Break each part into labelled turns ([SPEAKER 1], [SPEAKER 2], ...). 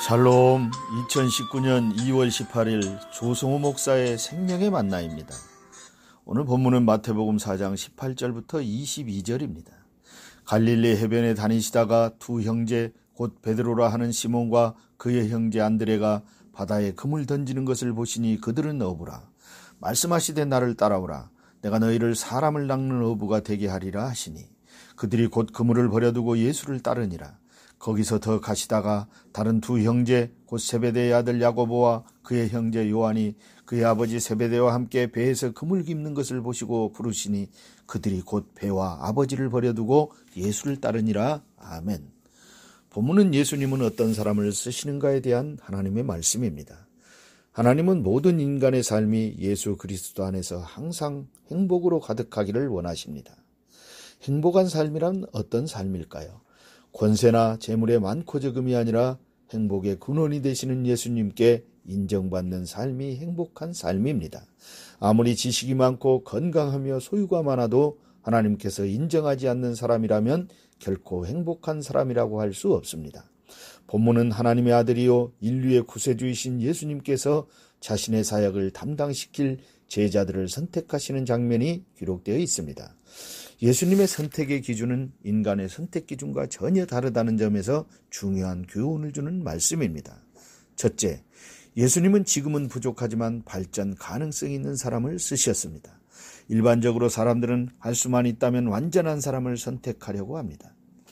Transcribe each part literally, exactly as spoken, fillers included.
[SPEAKER 1] 샬롬. 이천십구 년 이월 십팔일 조성호 목사의 생명의 만나입니다. 오늘 본문은 마태복음 사 장 십팔 절부터 이십이 절입니다. 갈릴리 해변에 다니시다가 두 형제 곧 베드로라 하는 시몬과 그의 형제 안드레가 바다에 금을 던지는 것을 보시니 그들은 어부라. 말씀하시되 나를 따라오라. 내가 너희를 사람을 낚는 어부가 되게 하리라 하시니 그들이 곧 그물을 버려두고 예수를 따르니라. 거기서 더 가시다가 다른 두 형제 곧 세베대의 아들 야고보와 그의 형제 요한이 그의 아버지 세베대와 함께 배에서 그물 깁는 것을 보시고 부르시니 그들이 곧 배와 아버지를 버려두고 예수를 따르니라. 아멘. 본문은 예수님은 어떤 사람을 쓰시는가에 대한 하나님의 말씀입니다. 하나님은 모든 인간의 삶이 예수 그리스도 안에서 항상 행복으로 가득하기를 원하십니다. 행복한 삶이란 어떤 삶일까요? 권세나 재물의 많고 적음이 아니라 행복의 근원이 되시는 예수님께 인정받는 삶이 행복한 삶입니다. 아무리 지식이 많고 건강하며 소유가 많아도 하나님께서 인정하지 않는 사람이라면 결코 행복한 사람이라고 할 수 없습니다. 본문은 하나님의 아들이요 인류의 구세주이신 예수님께서 자신의 사역을 담당시킬 제자들을 선택하시는 장면이 기록되어 있습니다. 예수님의 선택의 기준은 인간의 선택 기준과 전혀 다르다는 점에서 중요한 교훈을 주는 말씀입니다. 첫째, 예수님은 지금은 부족하지만 발전 가능성이 있는 사람을 쓰셨습니다. 일반적으로 사람들은 할 수만 있다면 완전한 사람을 선택하려고 합니다.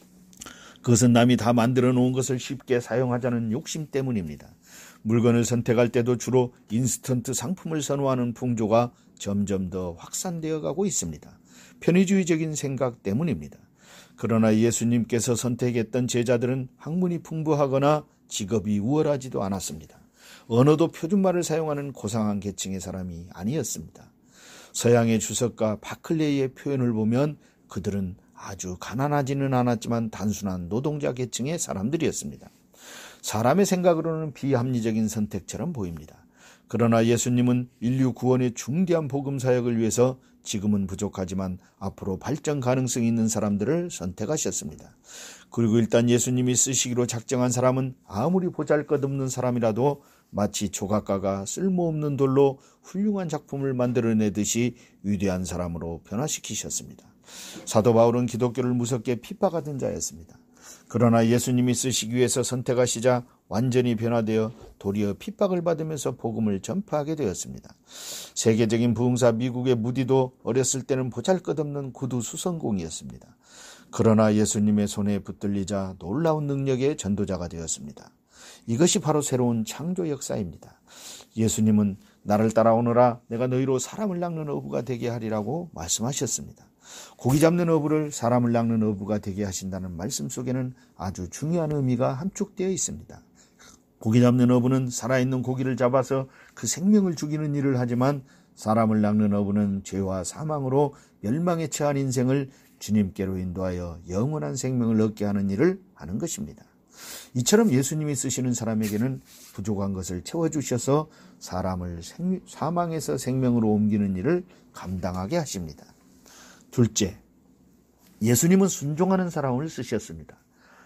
[SPEAKER 1] 그것은 남이 다 만들어 놓은 것을 쉽게 사용하자는 욕심 때문입니다. 물건을 선택할 때도 주로 인스턴트 상품을 선호하는 풍조가 점점 더 확산되어 가고 있습니다. 편의주의적인 생각 때문입니다. 그러나 예수님께서 선택했던 제자들은 학문이 풍부하거나 직업이 우월하지도 않았습니다. 언어도 표준말을 사용하는 고상한 계층의 사람이 아니었습니다. 서양의 주석가 바클레이의 표현을 보면 그들은 아주 가난하지는 않았지만 단순한 노동자 계층의 사람들이었습니다. 사람의 생각으로는 비합리적인 선택처럼 보입니다. 그러나 예수님은 인류 구원의 중대한 복음 사역을 위해서 지금은 부족하지만 앞으로 발전 가능성이 있는 사람들을 선택하셨습니다. 그리고 일단 예수님이 쓰시기로 작정한 사람은 아무리 보잘것없는 사람이라도 마치 조각가가 쓸모없는 돌로 훌륭한 작품을 만들어내듯이 위대한 사람으로 변화시키셨습니다. 사도 바울은 기독교를 무섭게 핍박하던 자였습니다. 그러나 예수님이 쓰시기 위해서 선택하시자 완전히 변화되어 도리어 핍박을 받으면서 복음을 전파하게 되었습니다. 세계적인 부흥사 미국의 무디도 어렸을 때는 보잘것없는 구두 수선공이었습니다. 그러나 예수님의 손에 붙들리자 놀라운 능력의 전도자가 되었습니다. 이것이 바로 새로운 창조 역사입니다. 예수님은 나를 따라오너라 내가 너희로 사람을 낚는 어부가 되게 하리라고 말씀하셨습니다. 고기 잡는 어부를 사람을 낚는 어부가 되게 하신다는 말씀 속에는 아주 중요한 의미가 함축되어 있습니다. 고기 잡는 어부는 살아있는 고기를 잡아서 그 생명을 죽이는 일을 하지만 사람을 낚는 어부는 죄와 사망으로 멸망에 처한 인생을 주님께로 인도하여 영원한 생명을 얻게 하는 일을 하는 것입니다. 이처럼 예수님이 쓰시는 사람에게는 부족한 것을 채워주셔서 사람을 생, 사망에서 생명으로 옮기는 일을 감당하게 하십니다. 둘째, 예수님은 순종하는 사람을 쓰셨습니다.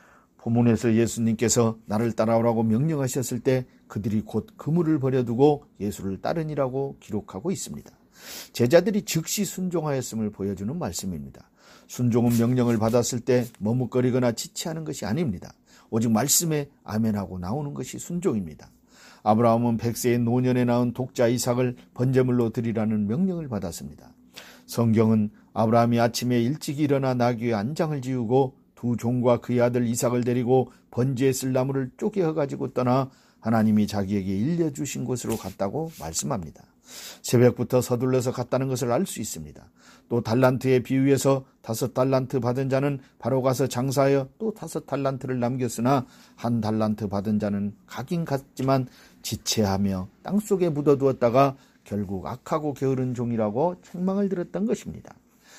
[SPEAKER 1] 본문에서 예수님께서 나를 따라오라고 명령하셨을 때 그들이 곧 그물을 버려두고 예수를 따르니라고 기록하고 있습니다. 제자들이 즉시 순종하였음을 보여주는 말씀입니다. 순종은 명령을 받았을 때 머뭇거리거나 지체하는 것이 아닙니다. 오직 말씀에 아멘하고 나오는 것이 순종입니다. 아브라함은 백세의 노년에 낳은 독자 이삭을 번제물로 드리라는 명령을 받았습니다. 성경은 아브라함이 아침에 일찍 일어나 나귀의 안장을 지우고 두 종과 그의 아들 이삭을 데리고 번제에 쓸 나무를 쪼개어가지고 떠나 하나님이 자기에게 일려주신 곳으로 갔다고 말씀합니다. 새벽부터 서둘러서 갔다는 것을 알 수 있습니다. 또 달란트의 비유에서 다섯 달란트 받은 자는 바로 가서 장사하여 또 다섯 달란트를 남겼으나 한 달란트 받은 자는 가긴 갔지만 지체하며 땅속에 묻어두었다가 결국 악하고 게으른 종이라고 책망을 들었던 것입니다.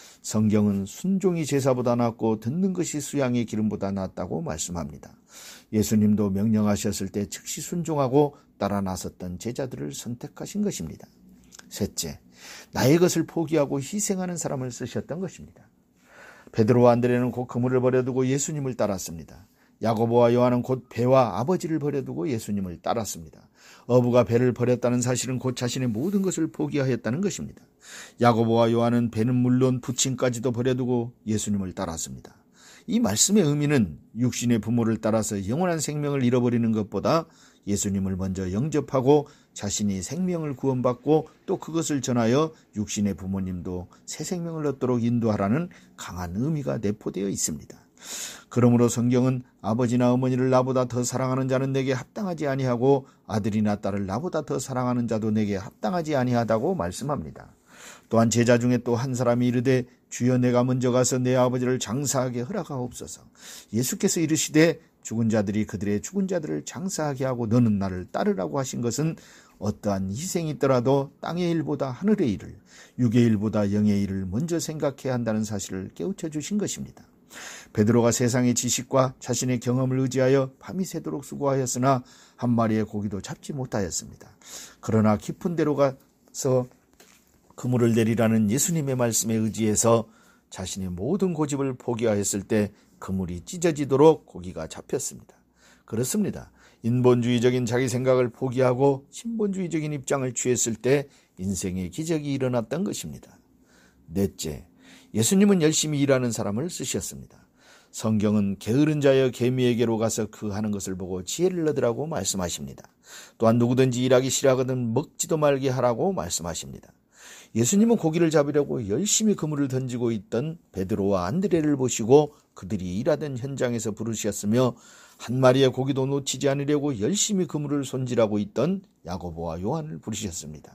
[SPEAKER 1] 성경은 순종이 제사보다 낫고 듣는 것이 수양의 기름보다 낫다고 말씀합니다. 예수님도 명령하셨을 때 즉시 순종하고 따라 나섰던 제자들을 선택하신 것입니다. 셋째, 나의 것을 포기하고 희생하는 사람을 쓰셨던 것입니다. 베드로와 안드레는 곧 그물을 버려두고 예수님을 따랐습니다. 야고보와 요한은 곧 배와 아버지를 버려두고 예수님을 따랐습니다. 어부가 배를 버렸다는 사실은 곧 자신의 모든 것을 포기하였다는 것입니다. 야고보와 요한은 배는 물론 부친까지도 버려두고 예수님을 따랐습니다. 이 말씀의 의미는 육신의 부모를 따라서 영원한 생명을 잃어버리는 것보다 예수님을 먼저 영접하고 자신이 생명을 구원받고 또 그것을 전하여 육신의 부모님도 새 생명을 얻도록 인도하라는 강한 의미가 내포되어 있습니다. 그러므로 성경은 아버지나 어머니를 나보다 더 사랑하는 자는 내게 합당하지 아니하고 아들이나 딸을 나보다 더 사랑하는 자도 내게 합당하지 아니하다고 말씀합니다. 또한 제자 중에 또 한 사람이 이르되 주여 내가 먼저 가서 내 아버지를 장사하게 허락하옵소서. 예수께서 이르시되 죽은 자들이 그들의 죽은 자들을 장사하게 하고 너는 나를 따르라고 하신 것은 어떠한 희생이 있더라도 땅의 일보다 하늘의 일을, 육의 일보다 영의 일을 먼저 생각해야 한다는 사실을 깨우쳐 주신 것입니다. 베드로가 세상의 지식과 자신의 경험을 의지하여 밤이 새도록 수고하였으나 한 마리의 고기도 잡지 못하였습니다. 그러나 깊은 데로 가서 그물을 내리라는 예수님의 말씀에 의지해서 자신의 모든 고집을 포기하였을 때 그물이 찢어지도록 고기가 잡혔습니다. 그렇습니다. 인본주의적인 자기 생각을 포기하고 신본주의적인 입장을 취했을 때 인생의 기적이 일어났던 것입니다. 넷째, 예수님은 열심히 일하는 사람을 쓰셨습니다. 성경은 게으른 자여 개미에게로 가서 그 하는 것을 보고 지혜를 얻으라고 말씀하십니다. 또한 누구든지 일하기 싫어하거든 먹지도 말게 하라고 말씀하십니다. 예수님은 고기를 잡으려고 열심히 그물을 던지고 있던 베드로와 안드레를 보시고 그들이 일하던 현장에서 부르셨으며 한 마리의 고기도 놓치지 않으려고 열심히 그물을 손질하고 있던 야고보와 요한을 부르셨습니다.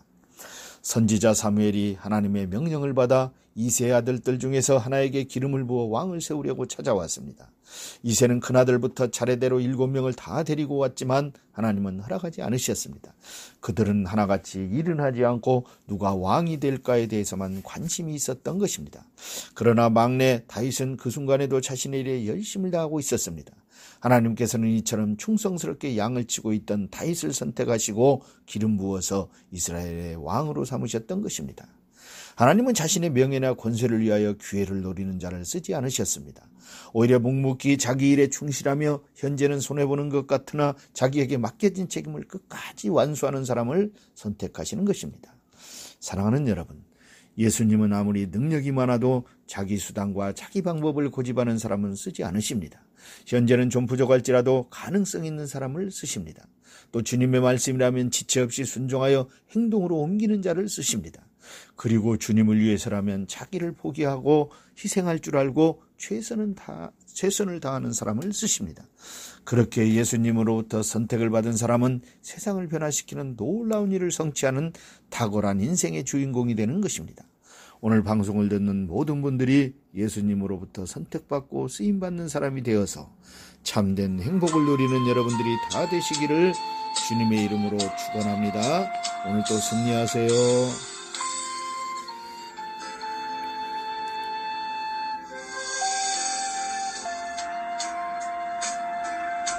[SPEAKER 1] 선지자 사무엘이 하나님의 명령을 받아 이새의 아들들 중에서 하나에게 기름을 부어 왕을 세우려고 찾아왔습니다. 이새는 큰아들부터 차례대로 일곱 명을 다 데리고 왔지만 하나님은 허락하지 않으셨습니다. 그들은 하나같이 일은 하지 않고 누가 왕이 될까에 대해서만 관심이 있었던 것입니다. 그러나 막내 다윗은 그 순간에도 자신의 일에 열심을 다하고 있었습니다. 하나님께서는 이처럼 충성스럽게 양을 치고 있던 다윗을 선택하시고 기름 부어서 이스라엘의 왕으로 삼으셨던 것입니다. 하나님은 자신의 명예나 권세를 위하여 기회를 노리는 자를 쓰지 않으셨습니다. 오히려 묵묵히 자기 일에 충실하며 현재는 손해보는 것 같으나 자기에게 맡겨진 책임을 끝까지 완수하는 사람을 선택하시는 것입니다. 사랑하는 여러분, 예수님은 아무리 능력이 많아도 자기 수단과 자기 방법을 고집하는 사람은 쓰지 않으십니다. 현재는 좀 부족할지라도 가능성 있는 사람을 쓰십니다. 또 주님의 말씀이라면 지체 없이 순종하여 행동으로 옮기는 자를 쓰십니다. 그리고 주님을 위해서라면 자기를 포기하고 희생할 줄 알고 최선을, 다, 최선을 다하는 사람을 쓰십니다. 그렇게 예수님으로부터 선택을 받은 사람은 세상을 변화시키는 놀라운 일을 성취하는 탁월한 인생의 주인공이 되는 것입니다. 오늘 방송을 듣는 모든 분들이 예수님으로부터 선택받고 쓰임받는 사람이 되어서 참된 행복을 누리는 여러분들이 다 되시기를 주님의 이름으로 축원합니다. 오늘도 승리하세요.